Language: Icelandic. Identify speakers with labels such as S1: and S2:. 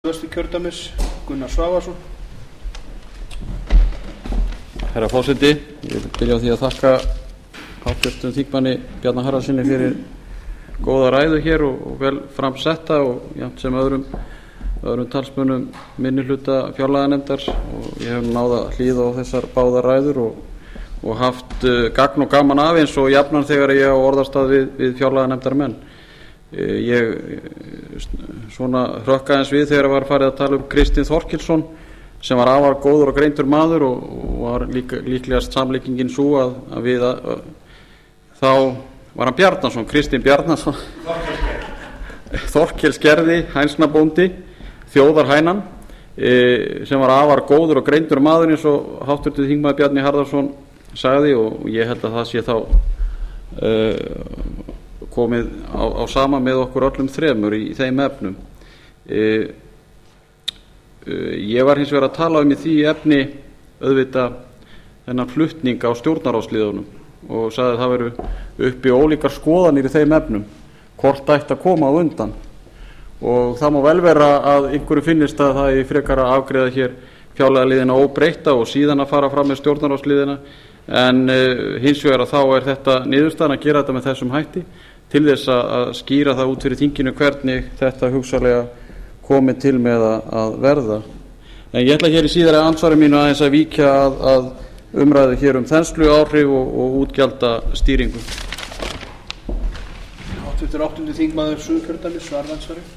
S1: Vesturkjördæmis Gunnar Svavarsson.
S2: Herra forseti, ég vil byrja á því að þakka háttvirtum þingmanni Bjarna Harðarsyni fyrir góða ræðu hér og vel framsetta og jafnt sem öðrum talsmönnum minnihluta fjárlaganefndar, og ég hef náð að hlýða á þessar báðar ræður og haft gagn og gaman af eins og jafnan þegar ég á orðastað við fjárlaganefndarmenn. Ég svona hrökk aðeins við þegar var farið að tala um Kristinn Þorkelsson sem var afar góður og greindur maður og var líklegast samlíkingin sú að við þá var hann Bjarnason, Kristinn Bjarnason Þorkelsgerði, hænsnabóndi, þjóðarhænan, sem var afar góður og greindur maður eins og háttvirtur þingmaður Bjarni Harðarson sagði, og ég held að það sé þá komið á sama með okkur öllum þremur í þeim efnum. Ég var hins vegar að tala um í því efni auðvitað þennan flutning á stjórnarráðsliðunum og sagði að það veru uppi ólíkar skoðanir í þeim efnum hvort ætti að koma á undan, og það má vel vera að einhverju finnist að það er frekar að afgreiða hér fjárlagaliðina óbreytta og síðan að fara fram með stjórnarráðsliðina, en hins vegar að þá er þetta niðurstaðan að gera þetta með þessum hætti til þess að skýra það út fyrir þinginu hvernig þetta hugsanlega komi til með að verða. En ég ætla hér í síðara andsvari mínu aðeins að víkja að umræðu hér um þensluáhrif og útgjaldastýringu.
S1: Háttvirtur 8. þingmaður Suðurkjördæmis, svarar andsvari.